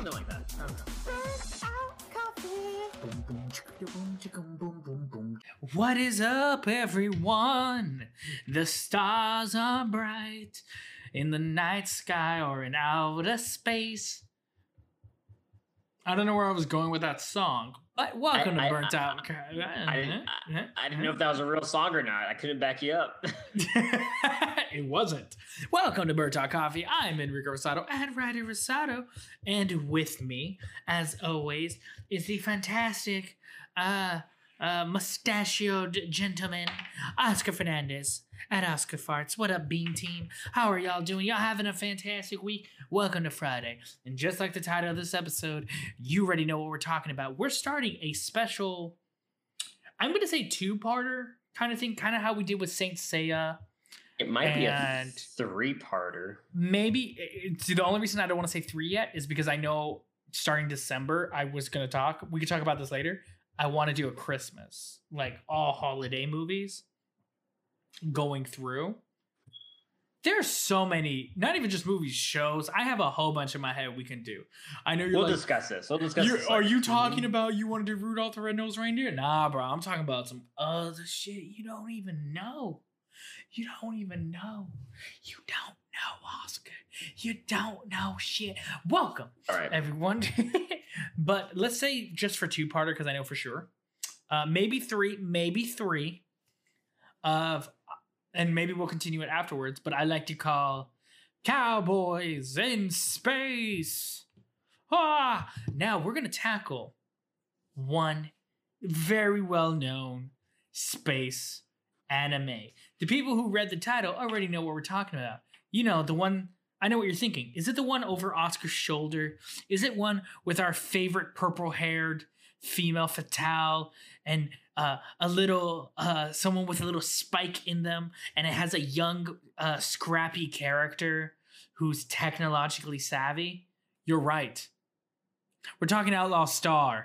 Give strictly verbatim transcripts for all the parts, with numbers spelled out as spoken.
something like that. I don't know. What is up, everyone? The stars are bright in the night sky or in outer space. I don't know where I was going with that song, but welcome I, to Burnt I, Out. I, I, didn't, I, I didn't know if that was a real song or not. I couldn't back you up. It wasn't. Welcome to Burnt Out Coffee. I'm Enrico Rosado at Ryder Rosado, and with me, as always, is the fantastic, uh, uh, mustachioed gentleman, Oscar Fernandez at Oscar Farts. What up, Bean Team? How are y'all doing? Y'all having a fantastic week? Welcome to Friday. And just like the title of this episode, you already know what we're talking about. We're starting a special, I'm going to say two-parter kind of thing, kind of how we did with Saint Seiya. It might and be a three-parter. Maybe. It's, the only reason I don't want to say three yet is because I know starting December, I was going to talk. We could talk about this later. I want to do a Christmas, like all holiday movies going through. There's so many, not even just movies, shows. I have a whole bunch in my head we can do. I know you're We'll like, discuss this. We'll discuss you're, this. are later. you talking about you want to do Rudolph the Red-Nosed Reindeer? Nah, bro. I'm talking about some other shit you don't even know. You don't even know. You don't know, Oscar. You don't know shit. Welcome, All right, everyone. But let's say just for two-parter, because I know for sure. Uh, maybe three, maybe three of, and maybe we'll continue it afterwards, but I like to call Cowboys in Space. Ah, now we're going to tackle one very well-known space anime. The people who read the title already know what we're talking about. You know, the one, I know what you're thinking. Is it the one over Oscar's shoulder? Is it one with our favorite purple-haired female fatale and uh, a little, uh, someone with a little spike in them, and it has a young, uh, scrappy character who's technologically savvy? You're right. We're talking Outlaw Star.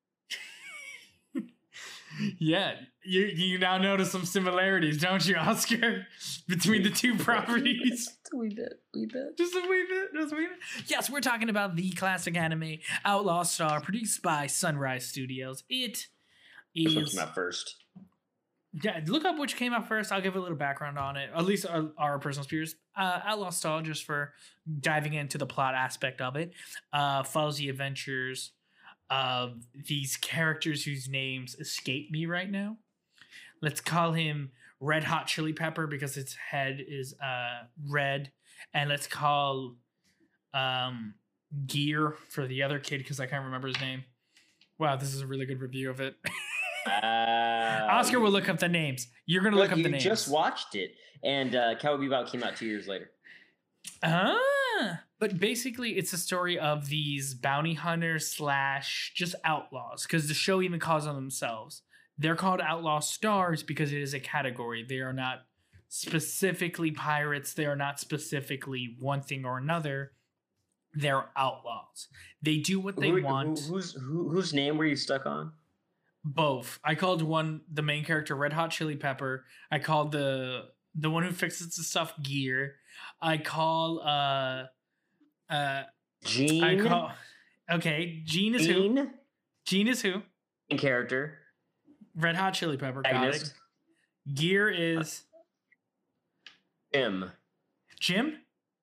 Yeah, you you now notice some similarities, don't you, Oscar, between the two properties? we did, we did. Just a wee bit, just a wee bit. Yes, we're talking about the classic anime Outlaw Star, produced by Sunrise Studios. It is. Which came out first? Yeah, look up which came out first. I'll give a little background on it, at least our, our personal experience. Uh, Outlaw Star, just for diving into the plot aspect of it, uh, follows the adventures of these characters whose names escape me right now. Let's call him Red Hot Chili Pepper because its head is uh, red. And let's call um, Gear for the other kid because I can't remember his name. Wow, this is a really good review of it. Uh, Oscar will look up the names. You're going to look up the names. You just watched it. And uh, Cowboy Bebop came out two years later. Ah, but basically it's a story of these bounty hunters slash just outlaws, because the show even calls on themselves. They're called Outlaw Stars because it is a category. They are not specifically pirates. They are not specifically one thing or another. They're outlaws. They do what they who, want. Who, who's, who, whose name were you stuck on? Both. I called one, the main character, Red Hot Chili Pepper. I called the the one who fixes the stuff Gear. I call uh uh Gene. I call okay. Gene is Gene? who? Gene is who? Main character. Red Hot Chili Pepper. Got it. Gear is Jim. Jim.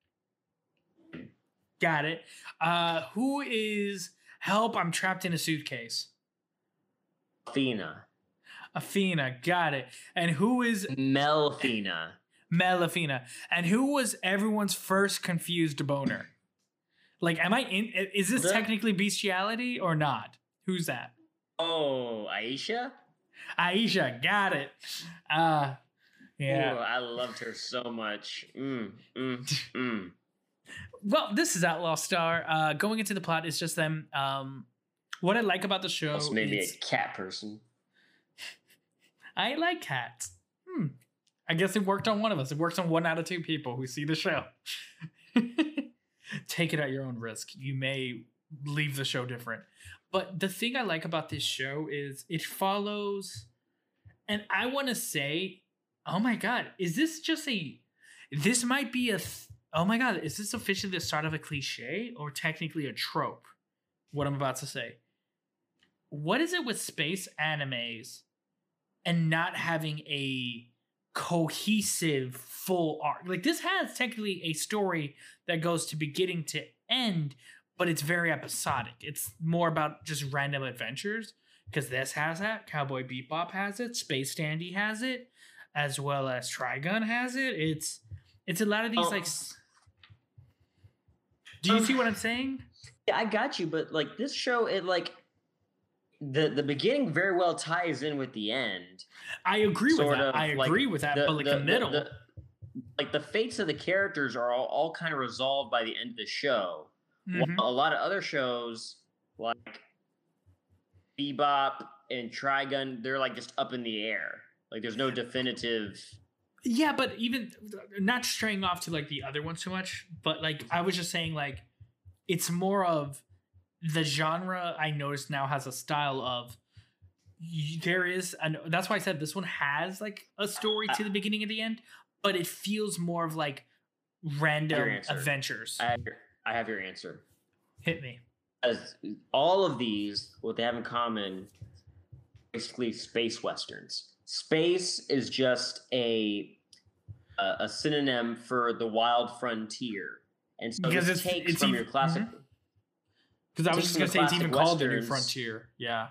Got it. Uh, who is help? I'm trapped in a suitcase. Athena. Athena. Got it. And who is Melfina? Melfina. And who was everyone's first confused boner? Like, am I in? Is this The- technically bestiality or not? Who's that? Oh, Aisha? Aisha. Got it. Uh, yeah. Ooh, I loved her so much. Mm, mm, mm. Well, this is Outlaw Star. Uh, going into the plot is just them. Um, what I like about the show Also maybe is a cat person. I like cats. Hmm. I guess it worked on one of us. It works on one out of two people who see the show. Take it at your own risk. You may leave the show different. But the thing I like about this show is it follows, and I want to say, oh my God, is this just a, this might be a, th- oh my God, is this officially the start of a cliche or technically a trope? what I'm about to say. What is it with space animes and not having a cohesive full arc? Like, this has technically a story that goes to beginning to end, but it's very episodic. It's more about just random adventures, because this has that. Cowboy Bebop has it. Space Dandy has it, as well as Trigun has it. It's it's a lot of these, um, like... Do you um, see what I'm saying? Yeah, I got you, but, like, this show, it, like... The the beginning very well ties in with the end. I agree with that. I agree with that, but, like, the middle... The, the, like, the fates of the characters are all, all kind of resolved by the end of the show. Mm-hmm. While a lot of other shows, like Bebop and Trigun, they're, like, just up in the air. Like, there's no definitive... Yeah, but even... Not straying off to, like, the other ones too much, but, like, I was just saying, like, it's more of... The genre I noticed now has a style of... There is... An, that's why I said this one has, like, a story to the beginning and the end, but it feels more of, like, random adventures. I have, I have your answer. Hit me. As all of these, what they have in common, basically space westerns. Space is just a a, a synonym for the wild frontier, and so because this it's, takes it's from even, your classic. Because mm-hmm. I was just gonna say it's even westerns, called the New Frontier. Yeah.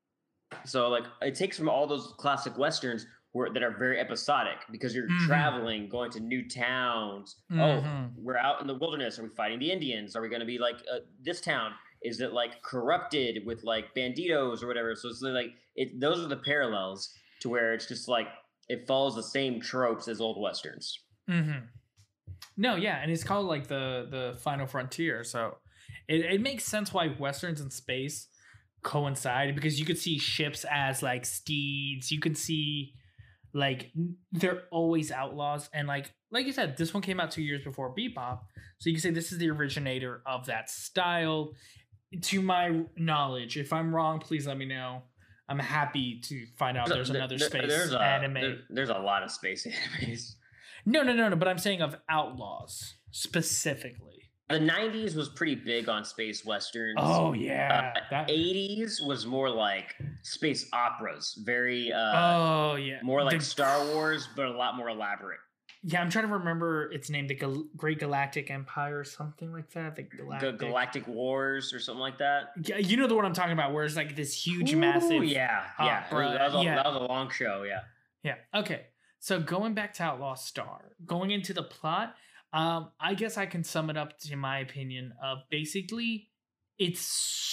So like it takes from all those classic westerns where that are very episodic because you're mm-hmm. traveling, going to new towns. Mm-hmm. Oh, we're out in the wilderness. Are we fighting the Indians? Are we going to be like uh, this town? Is it like corrupted with like banditos or whatever? So it's like it. Those are the parallels to where it's just like it follows the same tropes as old westerns. Mm-hmm. No, yeah, and it's called like the the Final Frontier. So it, it makes sense why westerns in space coincide, because you could see ships as like steeds. You can see like they're always outlaws, and like like you said, this one came out two years before Bebop, so you can say this is the originator of that style. To my knowledge, if I'm wrong, please let me know. I'm happy to find out there's, there's another there, space there's a, anime. There, there's a lot of space animes. No, no, no, no. But I'm saying of outlaws specifically. The nineties was pretty big on space westerns. Oh yeah. Uh, that... eighties was more like space operas. Very. Uh, oh yeah. More like the... Star Wars, but a lot more elaborate. Yeah, I'm trying to remember its name, the Gal- Great Galactic Empire or something like that. The Galactic... G- Galactic Wars or something like that. Yeah, you know the one I'm talking about, where it's like this huge, Ooh, massive. Yeah, yeah. Opera. That, was a, yeah. that was a long show. Yeah. Yeah. Okay. So going back to Outlaw Star, going into the plot, um, I guess I can sum it up to my opinion of basically, it's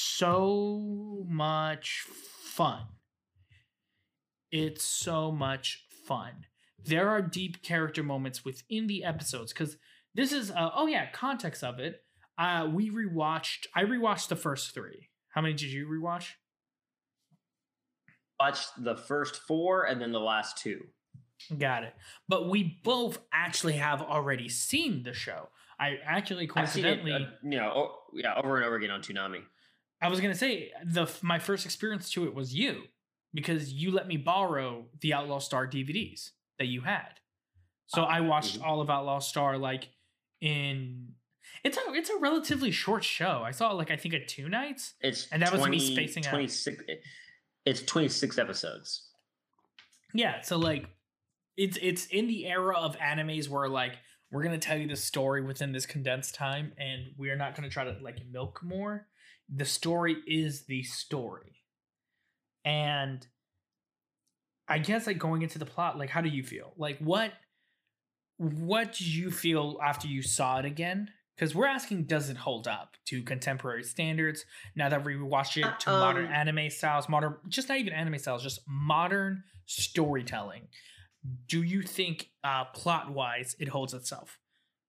so much fun. It's so much fun. There are deep character moments within the episodes, because this is uh, oh yeah, context of it. Uh, we rewatched. I rewatched the first three. How many did you rewatch? Watched the first four and then the last two. Got it. But we both actually have already seen the show. I actually coincidentally, I've seen it, uh, you know, oh, yeah, over and over again on Toonami. I was gonna say the my first experience to it was you, because you let me borrow the Outlaw Star D V Ds that you had. So I watched mm-hmm. all of Outlaw Star like in it's a it's a relatively short show. I saw it like I think at two nights. It's and that twenty, was me spacing twenty-six, out. It's twenty-six episodes. Yeah, so like it's it's in the era of animes where like we're gonna tell you the story within this condensed time, and we're not gonna try to like milk more. The story is the story. And I guess like going into the plot, like how do you feel? Like what what did you feel after you saw it again? Because we're asking, does it hold up to contemporary standards now that we watch it to um, modern anime styles, modern just not even anime styles, just modern storytelling? Do you think uh, plot wise it holds itself?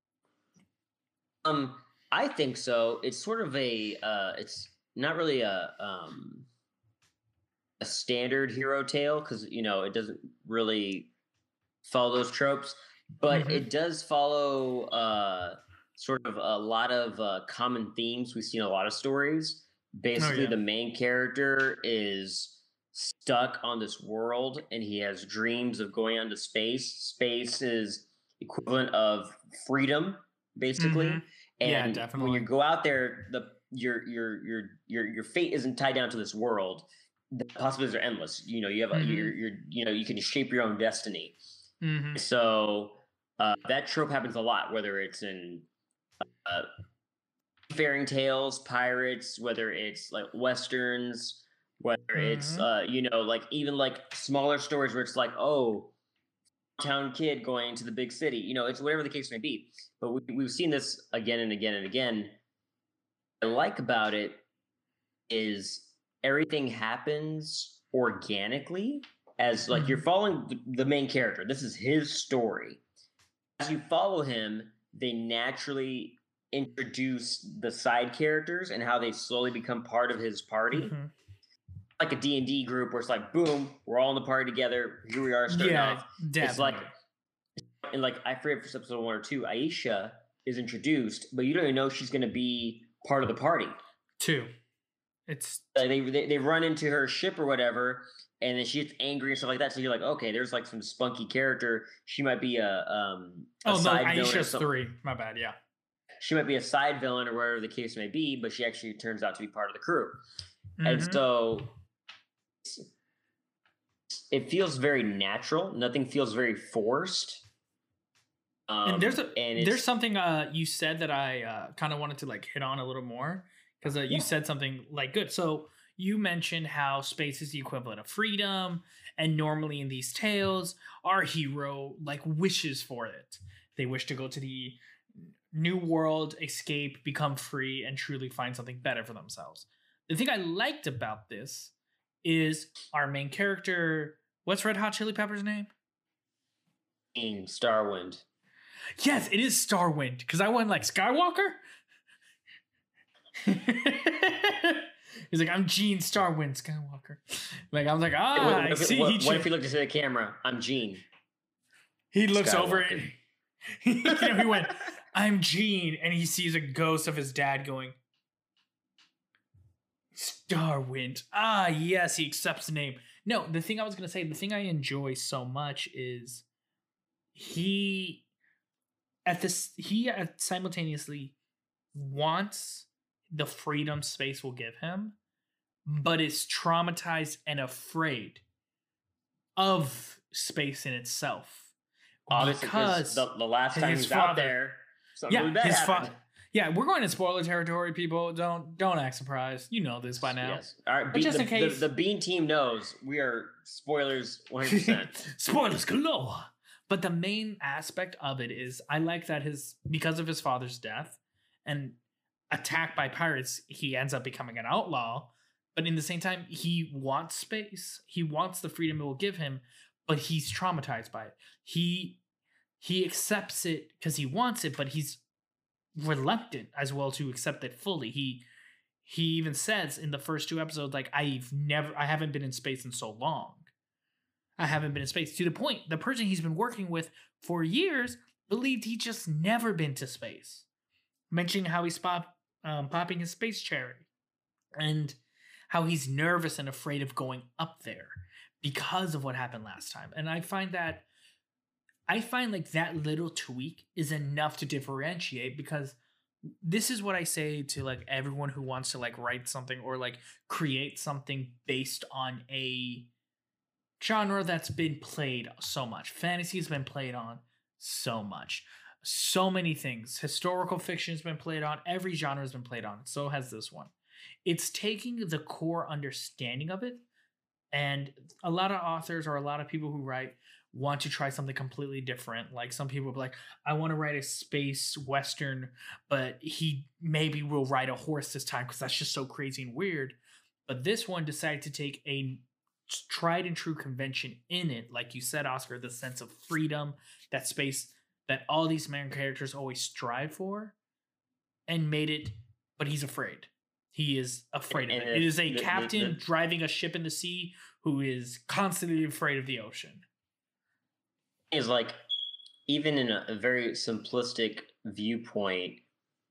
Um, I think so. It's sort of a uh, it's not really a um a standard hero tale, because you know it doesn't really follow those tropes, but mm-hmm. it does follow uh sort of a lot of uh, common themes we see in a lot of stories. Basically, oh, yeah. the main character is stuck on this world, and he has dreams of going onto space. Space is equivalent of freedom, basically. Mm-hmm. And yeah, definitely. when you go out there, the your your your your your fate isn't tied down to this world. The possibilities are endless. You know, you have a, Mm-hmm. you're you're you know you can shape your own destiny. Mm-hmm. So uh, that trope happens a lot, whether it's in uh, fairy tales, pirates, whether it's like westerns, whether it's Mm-hmm. uh, you know, like even like smaller stories where it's like, oh, town kid going to the big city. You know, it's whatever the case may be. But we, we've seen this again and again and again. What I like about it is everything happens organically, as like you're Mm-hmm. following the, the main character. This is his story. As you follow him, they naturally introduce the side characters and how they slowly become part of his party. Mm-hmm. Like a D and D group where it's like, boom, we're all in the party together. Here we are starting Yeah, off. definitely. It's like, and like I forget if it's episode one or two, Aisha is introduced, but you don't even know she's going to be part of the party. Two. It's Like they, they they run into her ship or whatever, and then she gets angry and stuff like that. So you're like, okay, there's like some spunky character. She might be a um. A oh no, side villain or Aisha's something. three. My bad. Yeah. She might be a side villain or whatever the case may be, but she actually turns out to be part of the crew. Mm-hmm. And so it feels very natural. Nothing feels very forced. Um, and there's a and there's something uh you said that I uh, kind of wanted to like hit on a little more because uh, you Yeah. said something like good. So you mentioned how space is the equivalent of freedom, and normally in these tales, our hero like wishes for it. They wish to go to the new world, escape, become free, and truly find something better for themselves. The thing I liked about this is our main character. What's Red Hot Chili Peppers' name? in Starwind. Yes, it is Starwind because I went like Skywalker. He's like, I'm Gene Starwind Skywalker. Like I was like, ah, what, I what, see. what, he, what if he looked into the camera? I'm Gene. he looks Skywalker. over it. You know, he went, I'm Gene, and he sees a ghost of his dad going, Starwind. Ah, yes, he accepts the name. No, the thing I was gonna say, the thing I enjoy so much is he at this he simultaneously wants the freedom space will give him, but is traumatized and afraid of space in itself. Obviously, because the, the last time his he's out father- there, something yeah, really bad his happened. father. Yeah, we're going to spoiler territory, people. Don't don't act surprised. You know this by now. Yes. All right. But Be- just the, in case- the, the Bean team knows we are spoilers one hundred percent. Spoilers galore. But the main aspect of it is I like that his because of his father's death and attacked by pirates, he ends up becoming an outlaw. But in the same time, he wants space. He wants the freedom it will give him, but he's traumatized by it. He he accepts it because he wants it, but he's reluctant as well to accept it fully. He he even says in the first two episodes, like, I've never I haven't been in space in so long. I haven't been in space. To the point, the person he's been working with for years believed he'd just never been to space. Mentioning how he's pop, um, popping his space cherry. And how he's nervous and afraid of going up there because of what happened last time. And I find that, I find like that little tweak is enough to differentiate, because this is what I say to like everyone who wants to like write something or like create something based on a genre that's been played so much. Fantasy has been played on so much. So many things. Historical fiction has been played on. Every genre has been played on. So has this one. It's taking the core understanding of it. And a lot of authors or a lot of people who write want to try something completely different. Like some people be like, I want to write a space western, but he maybe will ride a horse this time because that's just so crazy and weird. But this one decided to take a tried and true convention in it, like you said, Oscar, the sense of freedom, that space that all these main characters always strive for, and made it, but he's afraid. He is afraid And of it. the- It is a the- the- captain the- driving a ship in the sea who is constantly afraid of the ocean. Is like, even in a, a very simplistic viewpoint,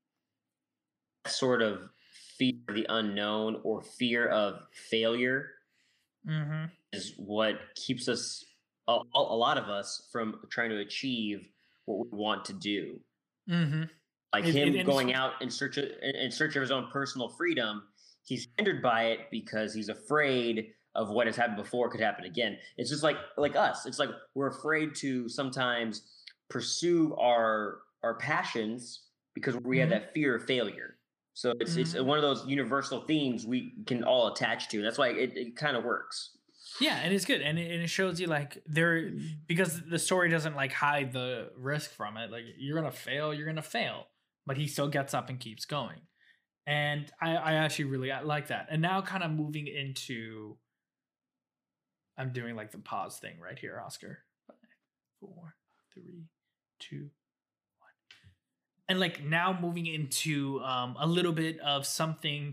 sort of fear of the unknown or fear of failure Mm-hmm. is what keeps us, a, a lot of us, from trying to achieve what we want to do. Mm-hmm. Like It, him it, going out in search of in search of his own personal freedom, he's hindered by it because he's afraid of what has happened before could happen again. It's just like like us. It's like we're afraid to sometimes pursue our our passions because we have Mhm. that fear of failure. So it's it's Mhm. one of those universal themes we can all attach to. That's why it, it kind of works. Yeah, and it's good, and it, and it shows you like there because the story doesn't like hide the risk from it. Like you're gonna fail, you're gonna fail, but he still gets up and keeps going, and I I actually really like that. And now kind of moving into, I'm doing like the pause thing right here, Oscar. Five, four, three, two, and like now moving into um a little bit of something.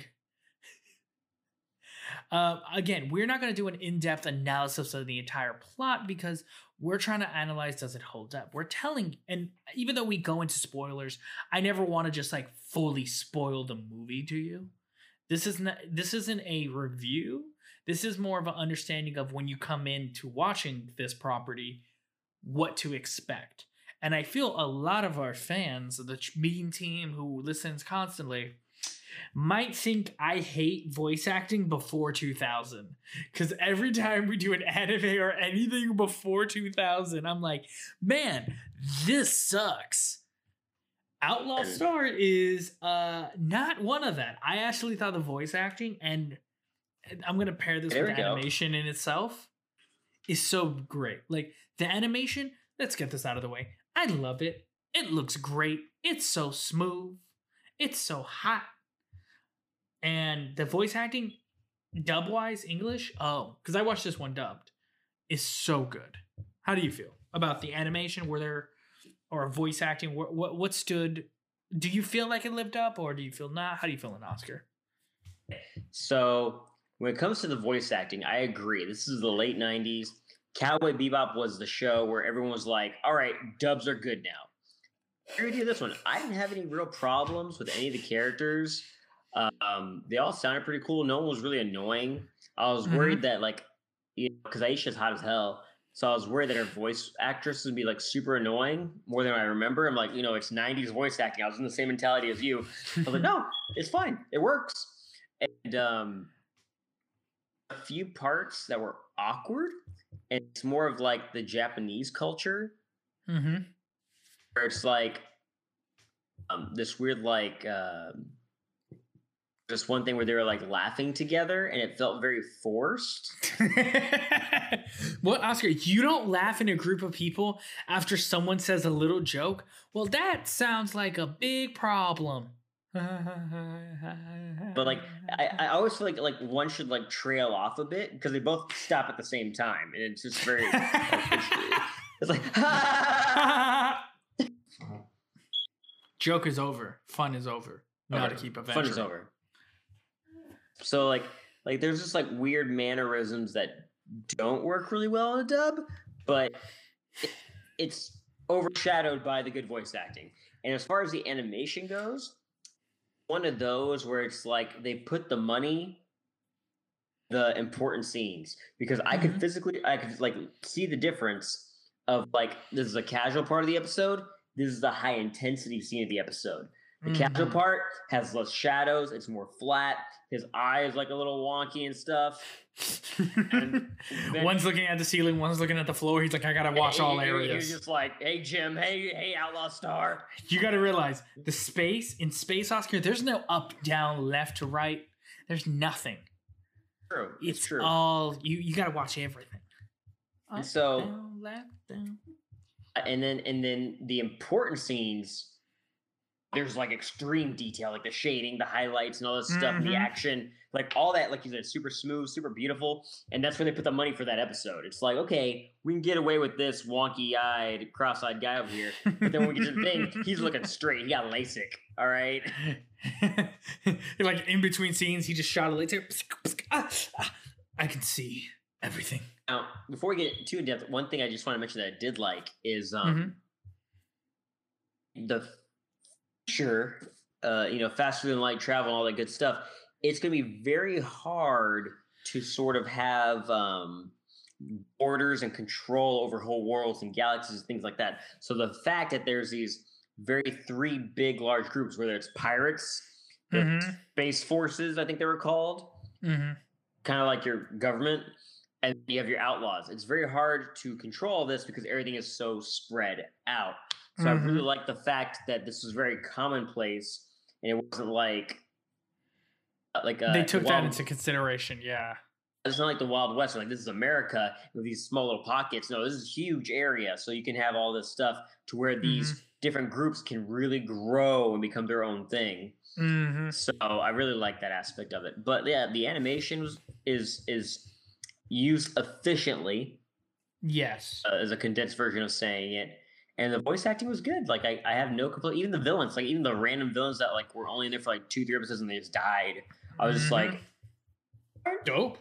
Uh, again, we're not going to do an in-depth analysis of the entire plot because we're trying to analyze, does it hold up? We're telling, and even though we go into spoilers, I never want to just like fully spoil the movie to you. This isn't this isn't a review. This is more of an understanding of when you come into watching this property, what to expect. And I feel a lot of our fans, the Mean team who listens constantly, might think I hate voice acting before two thousand. Because every time we do an anime or anything before two thousand, I'm like, man, this sucks. Outlaw Star is uh, not one of that. I actually thought the voice acting, and I'm going to pair this There with we go. animation in itself, is so great. Like the animation, let's get this out of the way. I love it. It looks great. It's so smooth. It's so hot. And the voice acting, dub wise, English, oh, because I watched this one dubbed, is so good. How do you feel about the animation? Were there, or voice acting? What what, what stood? Do you feel like it lived up, or do you feel not? How do you feel in Oscar? So when it comes to the voice acting, I agree. This is the late nineties. Cowboy Bebop was the show where everyone was like, all right, dubs are good now. I agree with this one. I didn't have any real problems with any of the characters. Um, they all sounded pretty cool. No one was really annoying. I was Mhm. worried that, like, you know, because Aisha's hot as hell. So I was worried that her voice actress would be like super annoying more than I remember. I'm like, you know, it's nineties voice acting. I was in the same mentality as you. I was like, no, it's fine. It works. And um, a few parts that were awkward. And it's more of like the Japanese culture Mm-hmm. where it's like um, this weird, like, um, just one thing where they were like laughing together and it felt very forced. What, Oscar? You don't laugh in a group of people after someone says a little joke? Well, that sounds like a big problem. But like, I, I always feel like like one should like trail off a bit because they both stop at the same time, and it's just very. Like, it's, it's like. Joke is over. Fun is over. Now over. to keep adventure. Fun is over. So like like there's just like weird mannerisms that don't work really well in a dub, but it, it's overshadowed by the good voice acting. And as far as the animation goes, one of those where it's like they put the money, the important scenes, because I Mm-hmm. could physically, I could like see the difference of like this is a casual part of the episode. This is the high intensity scene of the episode. The Mm-hmm. casual part has less shadows. It's more flat. His eye is like a little wonky and stuff. And then, one's looking at the ceiling, one's looking at the floor. He's like, I gotta watch he, all he, areas. He's just like, hey Jim, hey hey Outlaw Star. You gotta realize the space in Space Oscar. There's no up, down, left to right. There's nothing. True, It's, it's true. all you. You gotta watch everything. Up, And so, down, left, down. and then and then the important scenes. There's like extreme detail, like the shading, the highlights, and all this stuff, and the Mhm. action, like all that, like you said, super smooth, super beautiful. And that's where they put the money for that episode. It's like, okay, we can get away with this wonky-eyed, cross-eyed guy over here, but then when we get to the thing, he's looking straight. He got LASIK, all right. Like in between scenes, he just shot a laser. I can see everything. Now, before we get too in depth, one thing I just want to mention that I did like is um Mhm. the future, uh, you know, faster than light travel and all that good stuff. It's going to be very hard to sort of have um, borders and control over whole worlds and galaxies and things like that. So the fact that there's these very three big large groups, whether it's pirates, the Mm-hmm. space forces, I think they were called, Mm-hmm. kind of like your government, and you have your outlaws. It's very hard to control this because everything is so spread out. So I really Mm-hmm. like the fact that this was very commonplace, and it wasn't like like They uh, the took that wild. into consideration. Yeah. It's not like the Wild West. Like this is America with these small little pockets. No, this is a huge area, so you can have all this stuff to where Mm-hmm. these different groups can really grow and become their own thing. Mm-hmm. So I really like that aspect of it. But yeah, the animation was, is is used efficiently Yes. uh, as a condensed version of saying it. And the voice acting was good. Like I, I have no complaint. Even the villains, like even the random villains that like were only in there for like two, three episodes and they just died. I was just Mhm. like, Dope.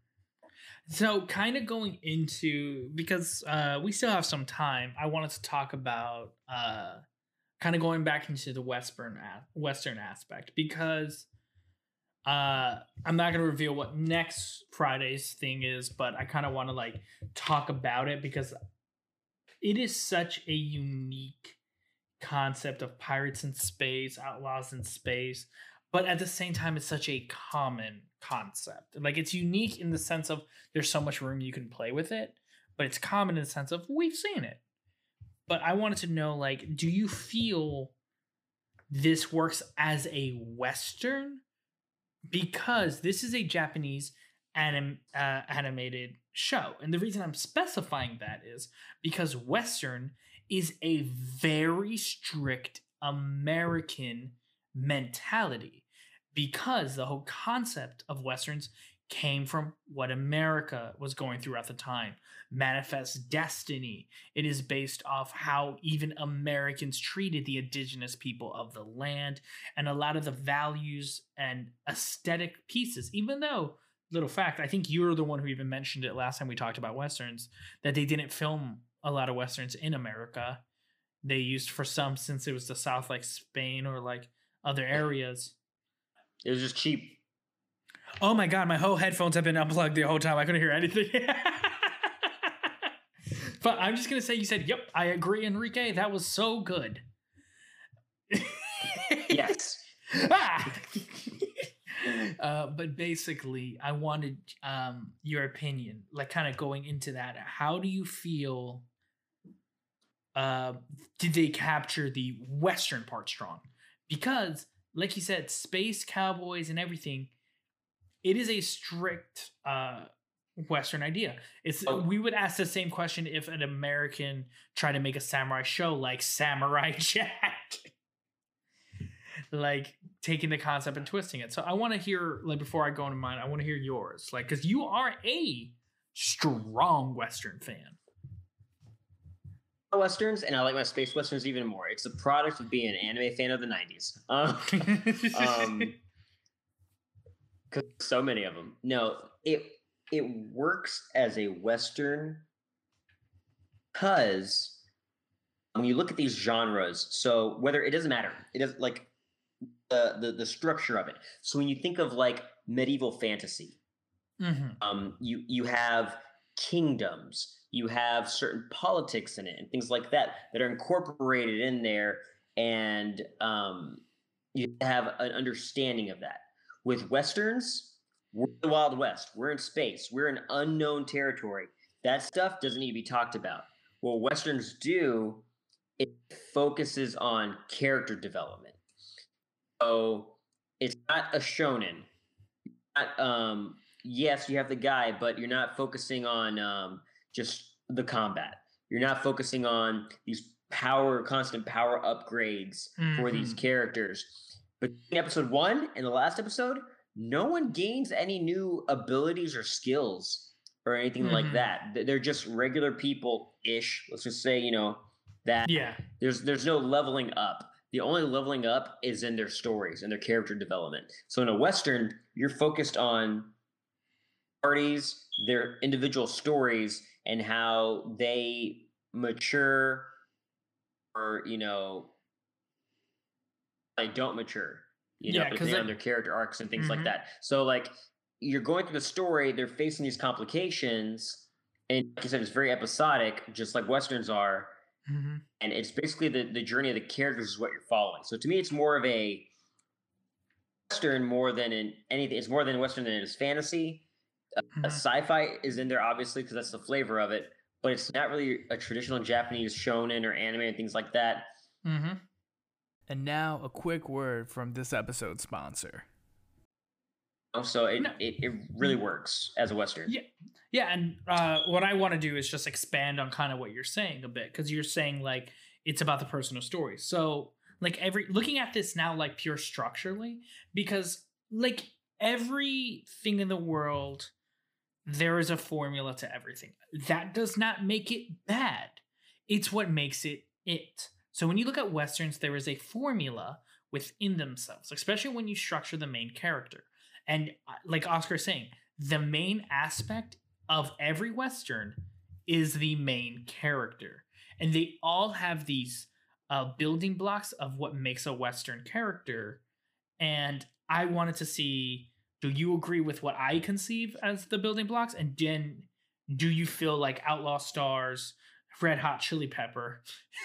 So, kind of going into, because uh, we still have some time, I wanted to talk about uh, kind of going back into the Western a- Western aspect, because uh, I'm not going to reveal what next Friday's thing is, but I kind of want to like talk about it because it is such a unique concept of pirates in space, outlaws in space, but at the same time, it's such a common concept. Like it's unique in the sense of there's so much room you can play with it, but it's common in the sense of we've seen it. But I wanted to know, like, do you feel this works as a Western? Because this is a Japanese anim- uh, animated show. And the reason I'm specifying that is because Western is a very strict American mentality, because the whole concept of Westerns came from what America was going through at the time. Manifest Destiny. It is based off how even Americans treated the indigenous people of the land, and a lot of the values and aesthetic pieces. Even though, little fact, I think you were the one who even mentioned it last time we talked about Westerns, that they didn't film a lot of Westerns in America. They used for some, since it was the South, like Spain or like other areas. it was just cheap. Oh my god, my whole headphones have been unplugged the whole time. I couldn't hear anything. But I'm just gonna say, you said, "Yep, I agree, Enrique. That was so good." Yes. Ah! uh, but basically, I wanted um, your opinion, like kind of going into that. How do you feel? Uh, did they capture the Western part strong? Because, like you said, space cowboys and everything, it is a strict uh, Western idea. It's Oh. We would ask the same question if an American tried to make a samurai show like Samurai Jack, like taking the concept and twisting it. So I want to hear, like, before I go into mine, I want to hear yours, like, because you are a strong Western fan. Westerns, and I like my space westerns even more. It's a product of being an anime fan of the nineties. Um, um, cause so many of them. No, it it works as a western because when you look at these genres, so whether it doesn't matter, it doesn't like the the the structure of it. So when you think of like medieval fantasy, Mm-hmm. um, you you have kingdoms, you have certain politics in it, and things like that that are incorporated in there, and um, you have an understanding of that. With westerns, we're in the Wild West. We're in space. We're in unknown territory. That stuff doesn't need to be talked about. What westerns do, it focuses on character development. So it's not a shonen. Not, um, yes, you have the guy, but you're not focusing on um, just the combat. You're not focusing on these power, constant power upgrades for these Mhm. characters. But in episode one and the last episode, no one gains any new abilities or skills or anything like Mhm. that. Th- They're just regular people ish. Let's just say, you know, that Yeah. there's there's no leveling up. The only leveling up is in their stories and their character development. So in a western, you're focused on parties, their individual stories, and how they mature, or you know, they don't mature. You know, Yeah, 'cause depending on it- their character arcs and things like Mhm. that. So like you're going through the story, they're facing these complications, and like you said, it's very episodic, just like westerns are. Mm-hmm. and it's basically the the journey of the characters is what you're following. So to me, it's more of a western more than in anything. It's more than western than it is fantasy. Uh, Mm-hmm. sci-fi is in there obviously because that's the flavor of it, but it's not really a traditional Japanese shonen or anime and things like that. Mm-hmm. And now a quick word from this episode's sponsor. So it, No. it, it really works as a western. Yeah. Yeah, and uh, what I want to do is just expand on kind of what you're saying a bit, because you're saying like it's about the personal story. So like every looking at this now like pure structurally, because like everything in the world, there is a formula to everything. That does not make it bad. It's what makes it it. So when you look at westerns, there is a formula within themselves, especially when you structure the main character. And uh, like Oscar is saying, the main aspect of every western is the main character, and they all have these uh, building blocks of what makes a western character. And I wanted to see, do you agree with what I conceive as the building blocks, and then do you feel like Outlaw Stars, Red Hot Chili Pepper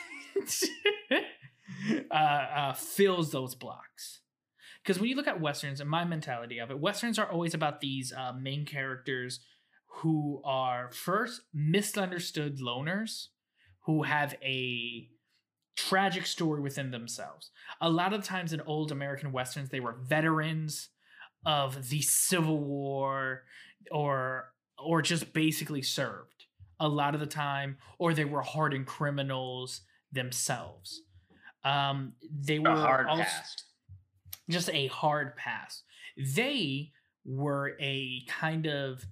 uh, uh, fills those blocks? Because when you look at westerns, and my mentality of it, westerns are always about these uh, main characters who are first misunderstood loners who have a tragic story within themselves. A lot of times in old American westerns, they were veterans of the Civil War, or or just basically served a lot of the time, or they were hardened criminals themselves. Um, they were A hard also, past. just a hard pass. They were a kind of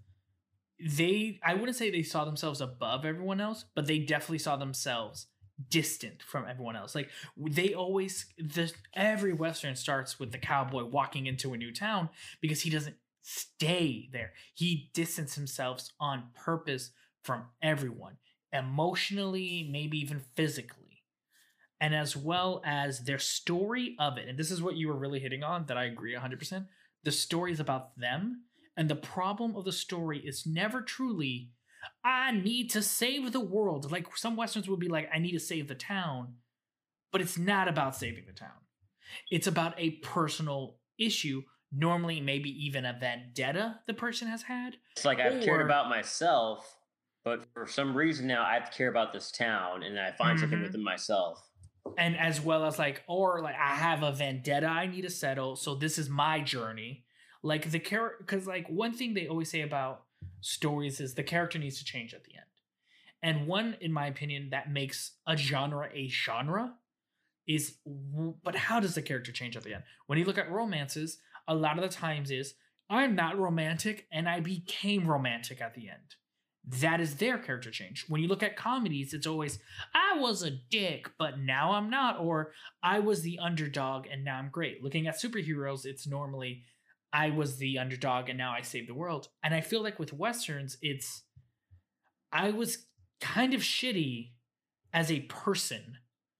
they I wouldn't say they saw themselves above everyone else, but they definitely saw themselves distant from everyone else. Like they always the every western starts with the cowboy walking into a new town because he doesn't stay there. He distanced himself on purpose from everyone, emotionally, maybe even physically. And as well as their story of it. And this is what you were really hitting on that I agree one hundred percent. The story is about them. And the problem of the story is never truly, I need to save the world. Like some westerns would be like, I need to save the town. But it's not about saving the town. It's about a personal issue. Normally, maybe even a vendetta the person has had. It's like I've cared Or- about myself, but for some reason now I have to care about this town, and I find something Mhm. within myself. And as well as like, or like I have a vendetta I need to settle, so this is my journey. Like the character, because like one thing they always say about stories is the character needs to change at the end. And one, in my opinion, that makes a genre a genre is, but how does the character change at the end? When you look at romances, a lot of the times is I'm not romantic and I became romantic at the end. That is their character change. When you look at comedies, it's always, I was a dick, but now I'm not. Or I was the underdog and now I'm great. Looking at superheroes, it's normally, I was the underdog and now I saved the world. And I feel like with Westerns, it's, I was kind of shitty as a person,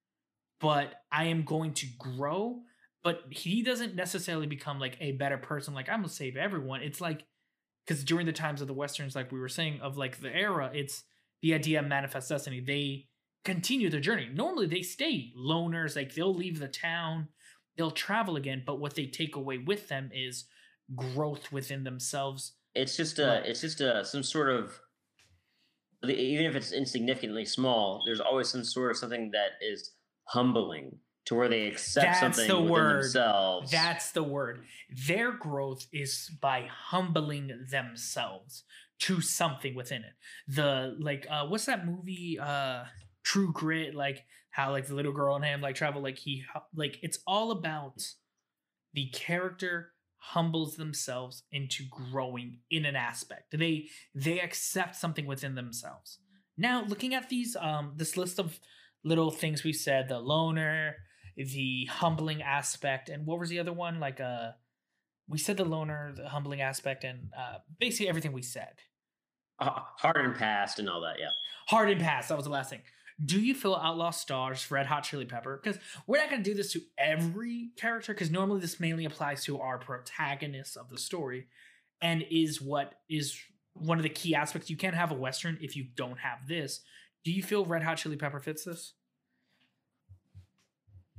but I am going to grow. But he doesn't necessarily become like a better person. Like, I'm going to save everyone. It's like, because during the times of the Westerns, like we were saying, of like the era, it's the idea of manifest destiny. They continue their journey. Normally they stay loners, like they'll leave the town, they'll travel again, but what they take away with them is growth within themselves. It's just a, it's just a, some sort of, even if it's insignificantly small, there's always some sort of something that is humbling to where they accept That's something the within word. themselves. That's the word. Their growth is by humbling themselves to something within it. The like, uh, what's that movie? Uh, True Grit. Like how like the little girl and him like travel. Like he like it's all about the character humbles themselves into growing in an aspect. They they accept something within themselves. Now looking at these um this list of little things we said, the loner, the humbling aspect, and what was the other one? Like uh we said the loner, the humbling aspect, and uh basically everything we said. Uh, hard and past and all that, yeah. Hard and past, that was the last thing. Do you feel Outlaw Stars, Red Hot Chili Pepper? Because we're not going to do this to every character, because normally this mainly applies to our protagonists of the story, and is what is one of the key aspects. You can't have a Western if you don't have this. Do you feel Red Hot Chili Pepper fits this?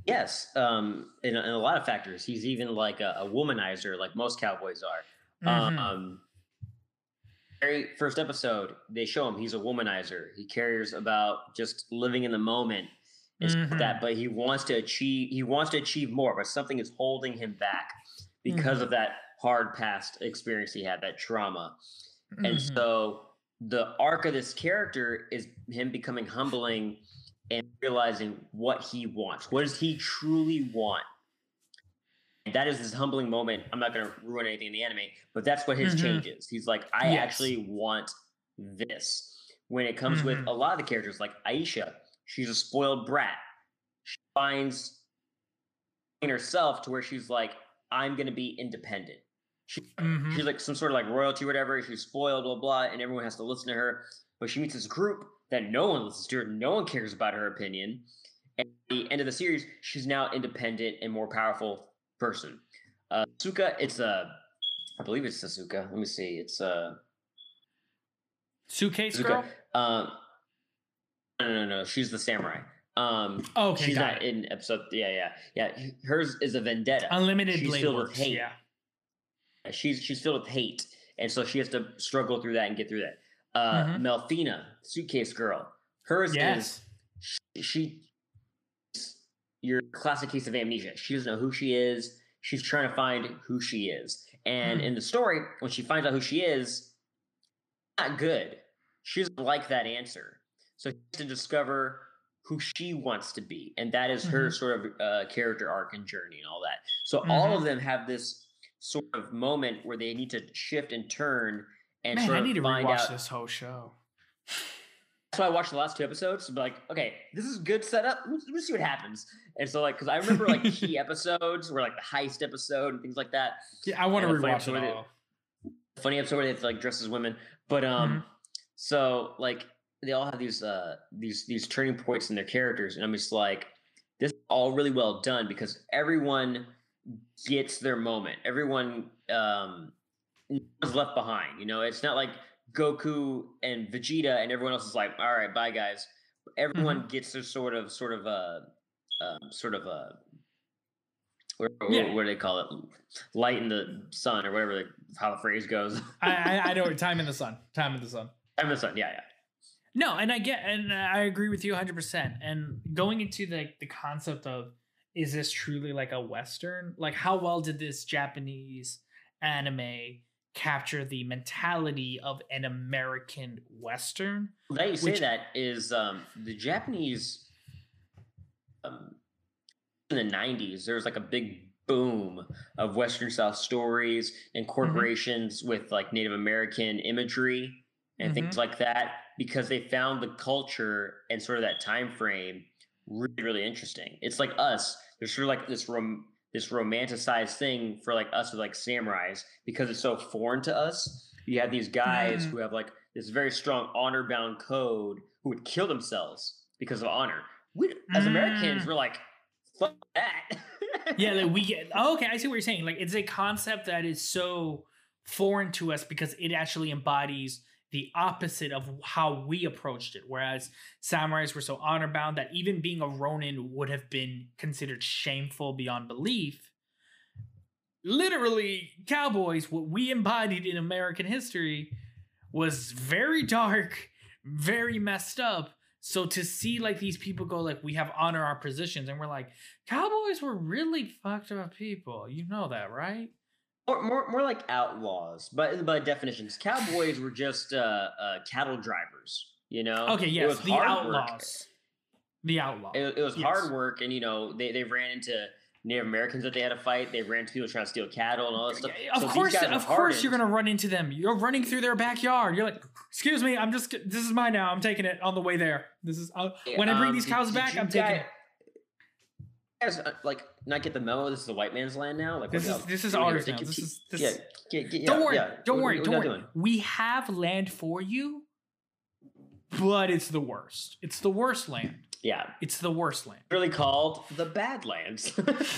Yes, um, in, a- in a lot of factors, he's even like a, a womanizer, like most cowboys are. Mhm. Um, very first episode, they show him he's a womanizer. He cares about just living in the moment and stuff like Mhm. that, but he wants to achieve. He wants to achieve more, but something is holding him back because Mhm. of that hard past experience he had, that trauma. And Mhm. so the arc of this character is him becoming humbling and realizing what he wants. What does he truly want? And that is this humbling moment. I'm not going to ruin anything in the anime, but that's what his Mhm. change is. He's like, I Yes. actually want this. When it comes with Mhm. a lot of the characters, like Aisha, she's a spoiled brat. She finds in herself to where she's like, I'm going to be independent. She, Mhm. She's like some sort of like royalty or whatever. She's spoiled, blah, blah, and everyone has to listen to her. But she meets this group that no one listens to her. No one cares about her opinion. And at the end of the series, she's now independent and more powerful person. Uh, Suka, it's a, I believe it's Sasuka. Let me see. It's uh, Suitcase Suka. girl. Um, no, no, no, no. She's the samurai. Um, Okay, she's got not it. in episode. Yeah, yeah, yeah. Hers is a vendetta. Unlimited She's blade filled with works. hate. Yeah. She's she's filled with hate, and so she has to struggle through that and get through that. Uh, Mhm. Melfina, suitcase girl. Hers Yes. is she. Your classic case of amnesia. She doesn't know who she is. She's trying to find who she is. And Hmm. in the story, when she finds out who she is, not good. She doesn't like that answer. So she has to discover who she wants to be. And that is her Mhm. sort of uh, character arc and journey and all that. So Mhm. all of them have this sort of moment where they need to shift and turn and Man, sort I of need to find rewatch out. this whole show. So I watched the last two episodes to be like, okay, this is good setup. Let's, let's see what happens. And so like, because I remember like key episodes where like the heist episode and things like that. Yeah, I want to And the funny rewatch episode it where they- all. Funny episode where they have to like dress as women, but um, Mhm. so like they all have these uh these these turning points in their characters, and I'm just like, this is all really well done because everyone gets their moment. Everyone um is left behind. You know, it's not like Goku and Vegeta and everyone else is like, all right, bye guys. Everyone gets their sort of sort of uh um, sort of uh what, Yeah. what do they call it? Light in the sun or whatever the, how the phrase goes. I, I I know time in the sun. Time in the sun. Time in the sun. Yeah, yeah. No, and I get, and I agree with you one hundred percent. And going into the the concept of, is this truly like a Western? Like, how well did this Japanese anime capture the mentality of an American Western? Now you say Which- that is um, the Japanese um, in the nineties. There was like a big boom of Western style stories and Mm-hmm. corporations with like Native American imagery and things Mm-hmm. like that because they found the culture and sort of that time frame really really interesting. It's like us. There's sort of like this rom- this romanticized thing for like us with like samurais because it's so foreign to us. You have these guys Mm. who have like this very strong honor bound code who would kill themselves because of honor. We as Americans, Mm. we're like, fuck that. Yeah, like we get. Oh, okay, I see what you're saying. Like, it's a concept that is so foreign to us because it actually embodies the opposite of how we approached it. Whereas samurais were so honor bound that even being a ronin would have been considered shameful beyond belief. Literally, cowboys, what we embodied in American history, was very dark, very messed up. So to see like these people go like, we have honor our positions, and we're like, cowboys were really fucked up people. You know that, right? More, more, more like outlaws, but by definitions, cowboys were just uh, uh, cattle drivers. You know. Okay, It yes, was the hard work. outlaws. The outlaws. It, it was Yes. hard work, and you know they, they ran into Native Americans that they had to fight. They ran into people trying to steal cattle and all that stuff. Of So these course, guys were of course, you're hardened. gonna run into them. You're running through their backyard. You're like, excuse me, I'm just. This is mine now. I'm taking it on the way there. This is uh, when I bring Um, these did- cows did back. you I'm taking guys- it. Guys, uh, like not get the memo. This is the white man's land now. Like This what is the- this is what are you ours gonna now. take This your- is this. yeah, get, get, Don't yeah, worry, yeah. don't What- worry, what don't y'all worry. doing? We have land for you, but it's the worst. It's the worst land. Yeah, It's the worst land. really called the Badlands.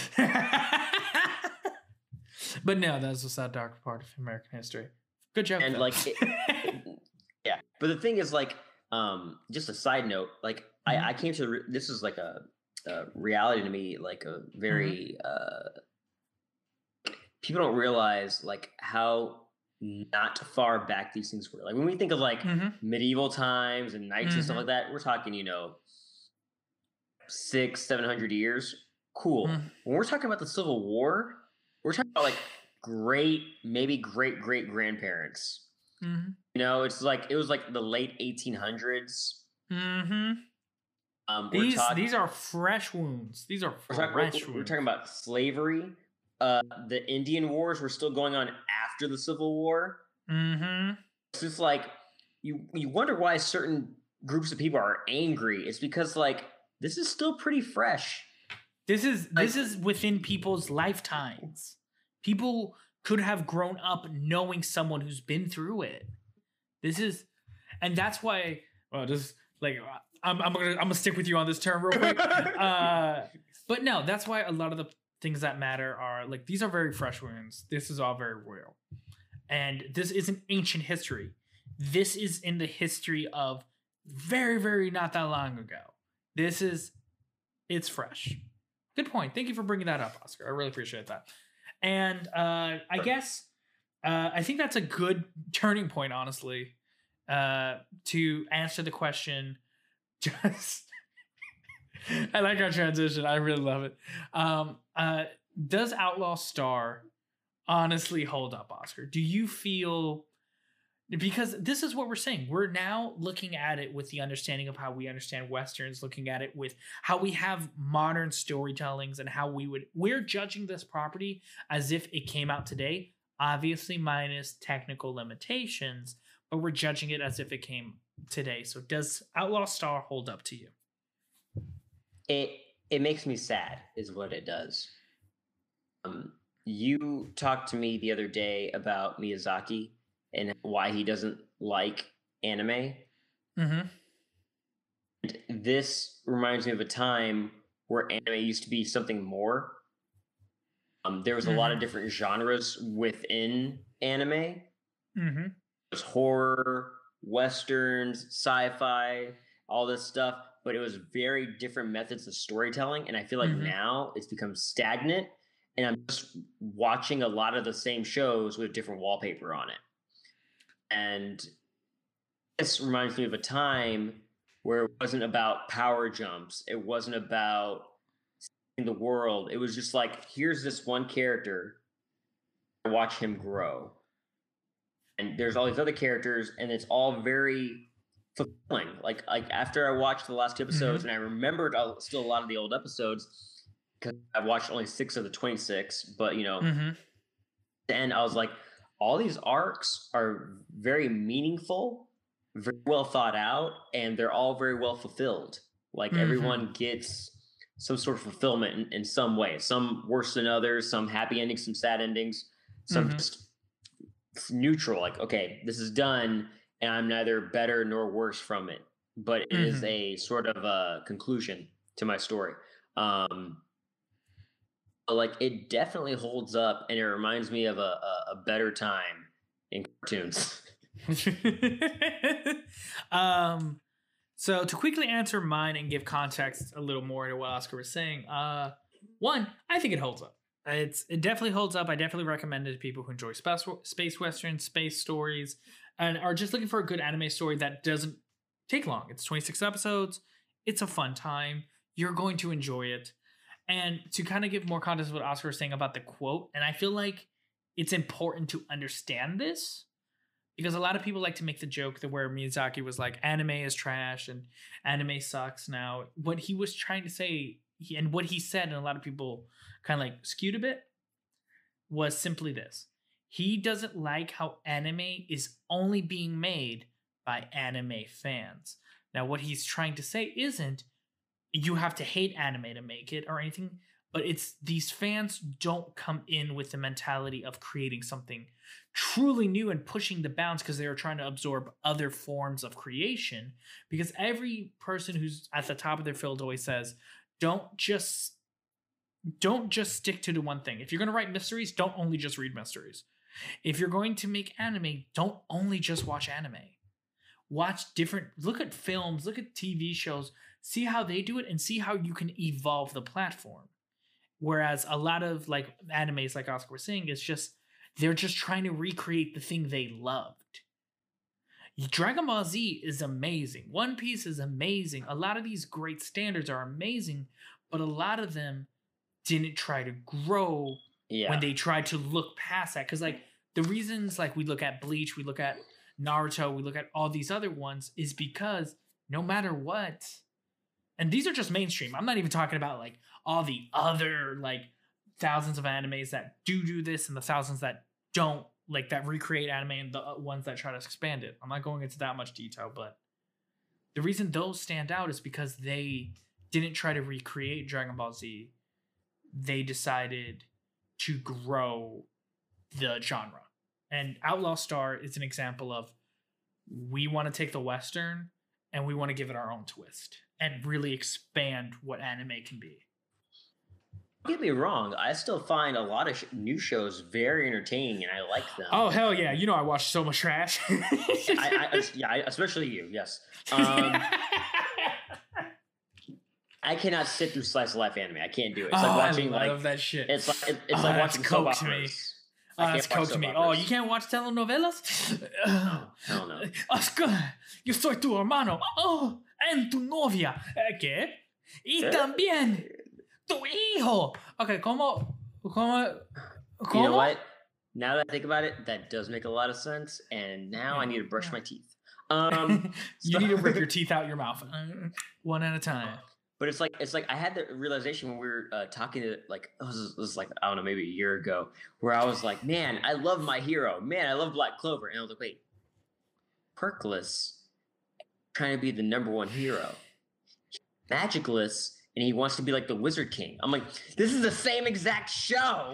But no, that's just that dark part of American history. Good job. and Phil. like, it, yeah. But the thing is, like, um, just a side note, like, Mhm. I, I came to re- this is like a uh, reality to me, like a very uh, people don't realize like how not far back these things were. Like when we think of like Mm-hmm. medieval times and knights and stuff Mhm. like that, we're talking, you know, six, seven hundred years. Cool. Mhm. When we're talking about the Civil War, we're talking about like great, maybe great great grandparents. Mm-hmm. You know, it's like it was like the late eighteen hundreds. Mm-hmm. Um, we're These talking. these are fresh wounds. These are We're talking, fresh we're, we're wounds. talking about slavery. Uh, the Indian Wars were still going on after the Civil War. Mm-hmm. It's just like you you wonder why certain groups of people are angry. It's because like this is still pretty fresh. This is Like- this is within people's lifetimes. People could have grown up knowing someone who's been through it. This is, and that's why. Well, just like I'm, I'm gonna I'm gonna stick with you on this term real quick. uh, but no, that's why a lot of the things that matter are like these are very fresh wounds. This is all very real, and this isn't ancient history. This is in the history of very very not that long ago. This is it's fresh. Good point. Thank you for bringing that up, Oscar. I really appreciate that. And uh, I guess uh, I think that's a good turning point, honestly, uh, to answer the question. Just, I like our transition. I really love it. Um, uh, does Outlaw Star honestly hold up, Oscar? Do you feel? Because this is what we're saying. We're now looking at it with the understanding of how we understand Westerns, looking at it with how we have modern storytellings and how we would, we're judging this property as if it came out today, obviously minus technical limitations, but we're judging it as if it came today. So does Outlaw Star hold up to you? It it makes me sad, is what it does. Um, you talked to me the other day about Miyazaki and why he doesn't like anime. Mm-hmm. And this reminds me of a time where anime used to be something more. Um, there was a lot of different genres within anime. Mm-hmm. There's horror, westerns, sci-fi, all this stuff, but it was very different methods of storytelling. And I feel like Mhm. now it's become stagnant, and I'm just watching a lot of the same shows with different wallpaper on it. And this reminds me of a time where it wasn't about power jumps. It wasn't about seeing the world. It was just like, here's this one character, watch him grow. And there's all these other characters, and it's all very fulfilling. Like, like after I watched the last two episodes, Mhm. and I remembered a- still a lot of the old episodes because I've watched only six of the twenty-six. But you know, Mm-hmm. then I was like, all these arcs are very meaningful, very well thought out, and they're all very well fulfilled. Like Mhm. everyone gets some sort of fulfillment in, in some way. Some worse than others. Some happy endings. Some sad endings. Some Mhm. just neutral. Like, okay, this is done, and I'm neither better nor worse from it. But it is Mhm. a sort of a conclusion to my story. Um, but, like it definitely holds up, and it reminds me of a, a, a better time in cartoons. um, so to quickly answer mine and give context a little more to what Oscar was saying, uh, one, I think it holds up. It's it definitely holds up. I definitely recommend it to people who enjoy space space westerns, space stories, and are just looking for a good anime story that doesn't take long. It's twenty-six episodes. It's a fun time. You're going to enjoy it. And to kind of give more context to what Oscar was saying about the quote, and I feel like it's important to understand this because a lot of people like to make the joke that where Miyazaki was like, anime is trash and anime sucks now. What he was trying to say, he, and what he said, and a lot of people kind of like skewed a bit, was simply this. He doesn't like how anime is only being made by anime fans. Now, what he's trying to say isn't you have to hate anime to make it or anything, but it's these fans don't come in with the mentality of creating something truly new and pushing the bounds because they are trying to absorb other forms of creation. Because every person who's at the top of their field always says, don't just don't just stick to the one thing. If you're going to write mysteries, don't only just read mysteries. If you're going to make anime, don't only just watch anime. Watch different, look at films, look at T V shows, see how they do it and see how you can evolve the platform. Whereas a lot of like animes, like Oscar was saying, it's just they're just trying to recreate the thing they loved. Dragon Ball Z is amazing. One Piece is amazing. A lot of these great standards are amazing, but a lot of them didn't try to grow yeah. when they tried to look past that. Because like the reasons like we look at Bleach, we look at Naruto, we look at all these other ones is because no matter what, and these are just mainstream. I'm not even talking about like all the other like thousands of animes that do do this and the thousands that don't, like that recreate anime and the ones that try to expand it. I'm not going into that much detail, but the reason those stand out is because they didn't try to recreate Dragon Ball Z. They decided to grow the genre. And Outlaw Star is an example of we want to take the Western and we want to give it our own twist and really expand what anime can be. Don't get me wrong, I still find a lot of sh- new shows very entertaining, and I like them. Oh hell yeah! You know I watch so much trash. I, I, yeah, I, especially you. Yes. Um, I cannot sit through slice of life anime. I can't do it. It's oh, like watching I love like that shit. It's like it, it's oh, like watching soap coke to me. operas. Oh, that's coke to me. operas. Oh, you can't watch telenovelas? No, hell no. Oscar, yo soy tu hermano. Oh, and tu novia. ¿Qué? Y también tu hijo. Okay, ¿cómo? ¿Cómo? ¿Cómo? You know what? Now that I think about it, that does make a lot of sense. And now I need to brush my teeth. Um, you so, need to rip your teeth out your mouth, one at a time. But it's like it's like I had the realization when we were uh, talking to like this was, this was like I don't know maybe a year ago where I was like, man, I love My Hero, man, I love Black Clover, and I was like, wait, Perkless trying to be the number one hero, Magicless, and he wants to be like the Wizard King. I'm like, this is the same exact show,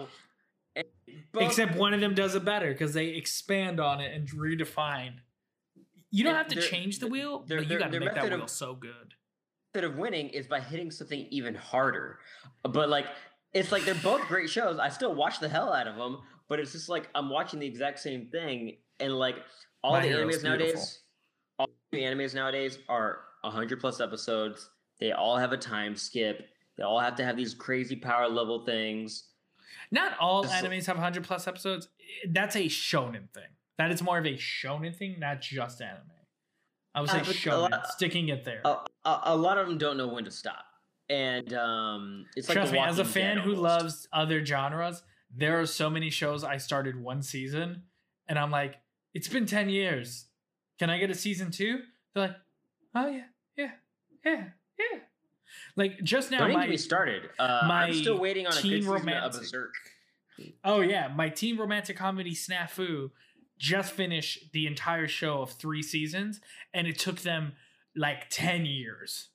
both- except one of them does it better because they expand on it and redefine. You don't have to change the wheel, but you got to make that wheel of, so good. Method of winning is by hitting something even harder. But like, it's like they're both great shows. I still watch the hell out of them, but it's just like I'm watching the exact same thing. And like all My the animes nowadays, all the animes nowadays are one hundred plus episodes. They all have a time skip. They all have to have these crazy power level things. Not all it's animes have one hundred plus episodes. That's a shonen thing. That is more of a shonen thing, not just anime. I would say uh, shonen, lot, sticking it there. A, a, a lot of them don't know when to stop. And um, it's like Trust me, as a fan who almost. loves other genres, there are so many shows I started one season, and I'm like, it's been ten years. Can I get a season two? They're like, oh, yeah, yeah, yeah, yeah. Like, just now, don't my, get me started. Uh, my I'm still waiting on a good season romantic, of Berserk. Oh, yeah, my teen romantic comedy Snafu just finished the entire show of three seasons, and it took them like ten years.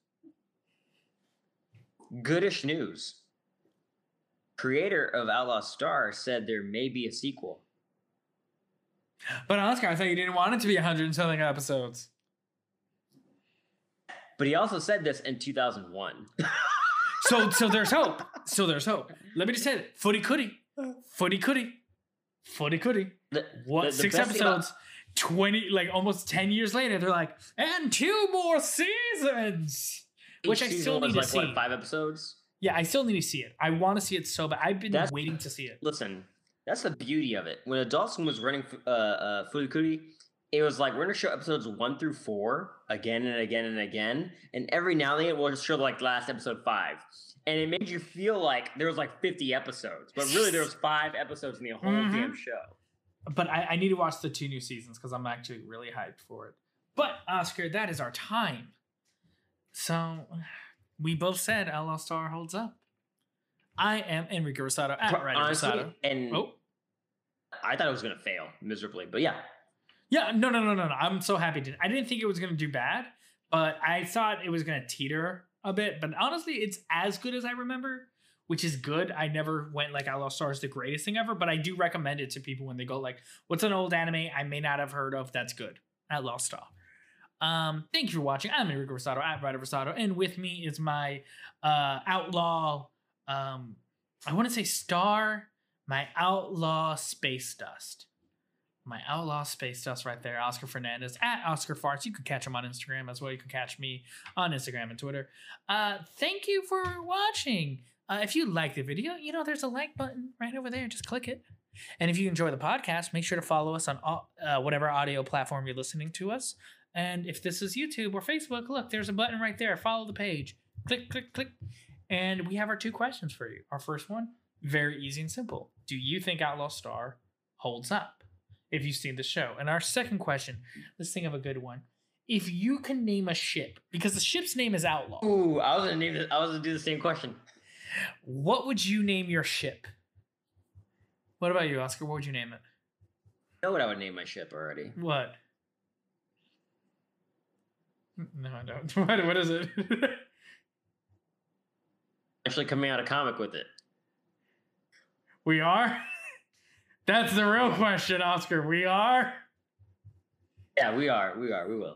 Goodish news. Creator of Outlaw Star said there may be a sequel. But Oscar, I thought you didn't want it to be a hundred and something episodes. But he also said this in two thousand one. so so there's hope. So there's hope. Let me just say it. Footy cootie. Footy cootie. Footy cootie. The, what? The, the Six episodes. About- twenty, like almost ten years later, they're like, and two more seasons. Each Which I still need to like, see. What, five episodes? Yeah, I still need to see it. I want to see it so bad. I've been that's, waiting to see it. Listen, that's the beauty of it. When Adult Swim was running uh, uh, Furikuri, it was like we're gonna show episodes one through four again and again and again, and every now and then we'll just show like last episode five, and it made you feel like there was like fifty episodes, but really there was five episodes in the whole mm-hmm. damn show. But I, I need to watch the two new seasons because I'm actually really hyped for it. But Oscar, that is our time. So we both said Outlaw Star holds up. I am Enrique Rosado at Right Rosado. And oh. I thought it was going to fail miserably, but yeah. Yeah, no, no, no, no, no. I'm so happy to. I didn't think it was going to do bad, but I thought it was going to teeter a bit. But honestly, it's as good as I remember, which is good. I never went like Outlaw Star is the greatest thing ever, but I do recommend it to people when they go like, what's an old anime I may not have heard of that's good? Outlaw Star. Um, thank you for watching. I'm Enrique Rosado at Ryder Rosado, and with me is my uh, outlaw, um, I want to say star, my outlaw space dust. My outlaw space dust right there, Oscar Fernandez at Oscar Farts. You can catch him on Instagram as well. You can catch me on Instagram and Twitter. Uh, thank you for watching. Uh, if you like the video, you know, there's a like button right over there. Just click it. And if you enjoy the podcast, make sure to follow us on all, uh, whatever audio platform you're listening to us. And if this is YouTube or Facebook, look, there's a button right there. Follow the page. Click, click, click. And we have our two questions for you. Our first one, very easy and simple. Do you think Outlaw Star holds up if you've seen the show? And our second question, let's think of a good one. If you can name a ship, because the ship's name is Outlaw. Ooh, I was gonna name it. I was gonna do the same question. What would you name your ship? What about you, Oscar? What would you name it? I know what I would name my ship already. What? No, I don't. What, what is it? Actually, coming out a comic with it. We are? That's the real question, Oscar. We are? Yeah, we are. We are. We will.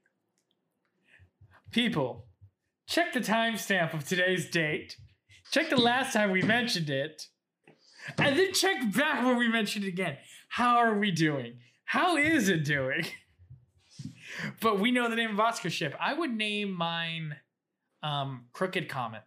People, check the timestamp of today's date. Check the last time we mentioned it. And then check back when we mentioned it again. How are we doing? How is it doing? But we know the name of Oscar's ship. I would name mine um, Crooked Comet.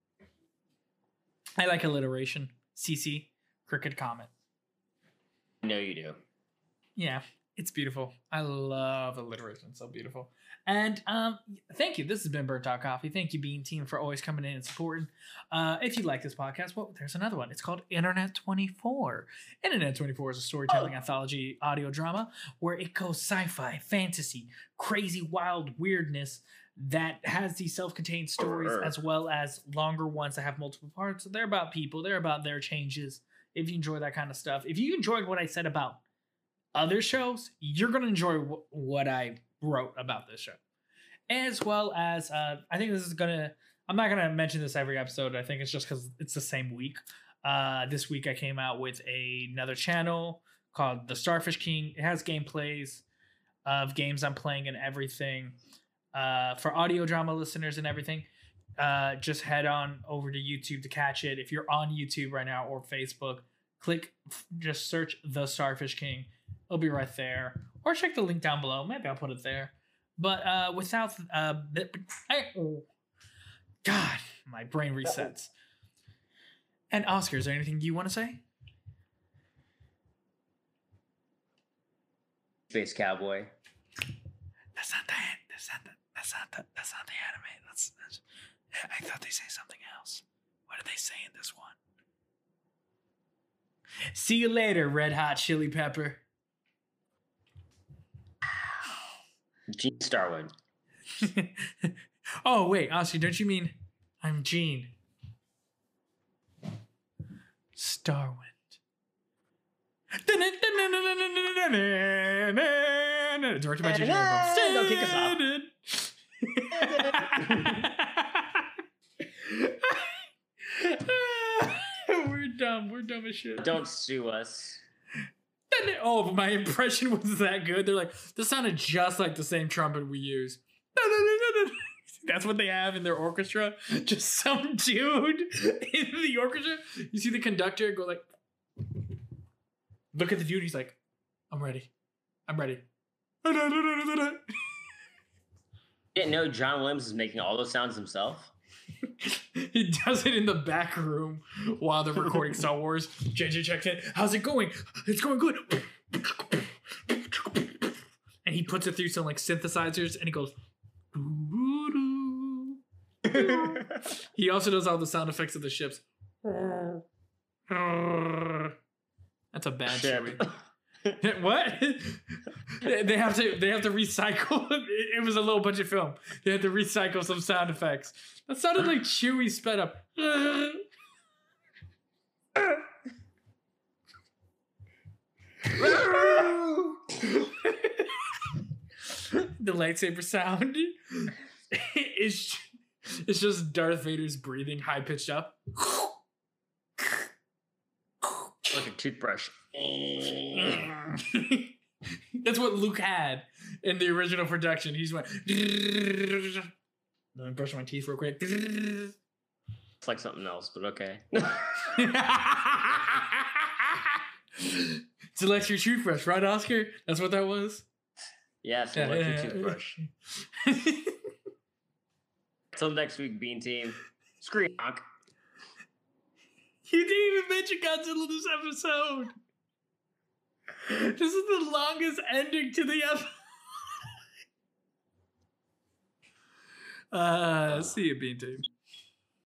I like alliteration. C C, Crooked Comet. I know you do. Yeah, it's beautiful. I love alliteration. It's so beautiful. And um, thank you. This has been Bird Talk Coffee. Thank you, Bean Team, for always coming in and supporting. Uh, if you like this podcast, well, there's another one. It's called Internet twenty-four. Internet twenty-four is a storytelling oh. anthology audio drama where it goes sci-fi, fantasy, crazy, wild weirdness that has these self-contained stories as well as longer ones that have multiple parts. They're about people. They're about their changes. If you enjoy that kind of stuff. If you enjoyed what I said about other shows, you're going to enjoy w- what I wrote about this show. As well as, uh, I think this is going to, I'm not going to mention this every episode. I think it's just because it's the same week. Uh, this week I came out with a, another channel called The Starfish King. It has gameplays of games I'm playing and everything. Uh, for audio drama listeners and everything, uh, just head on over to YouTube to catch it. If you're on YouTube right now or Facebook, click, just search The Starfish King. It'll be right there. Or check the link down below. Maybe I'll put it there. But uh, without, uh, I, oh, God, my brain resets. And Oscar, is there anything you want to say? Space Cowboy. That's not that. That's not the, that's not the, that's not the anime. That's, that's I thought they say something else. What did they say in this one? See you later, Red Hot Chili Pepper. Gene Starwind. Oh wait, Oscar, don't you mean I'm Gene Starwind? Directed by J J Abrams. Don't kick us off. We're dumb. We're dumb as shit. Don't sue us. Oh, but my impression was that good. They're like, this sounded just like the same trumpet we use. That's what they have in their orchestra. Just some dude in the orchestra. You see the conductor go like, look at the dude. He's like, I'm ready. I'm ready. You didn't know John Williams is making all those sounds himself? He does it in the back room while they're recording Star Wars. J J checks in. How's it going? It's going good. And he puts it through some like synthesizers and he goes. He also does all the sound effects of the ships. That's a bad Chewie. What? They have to they have to recycle. It was a low budget film. They had to recycle some sound effects. That sounded like Chewie sped up. The lightsaber sound is it's just Darth Vader's breathing high pitched up. Like a toothbrush. That's what Luke had in the original production. He's went. Let me brush my teeth real quick. It's like something else, but okay. Select your toothbrush, right, Oscar? That's what that was? Yeah, Yeah, select yeah, your yeah. toothbrush. Till next week, Bean Team. Scream. You didn't even mention Godzilla this episode. This is the longest ending to the episode. uh, see you, Bean Team.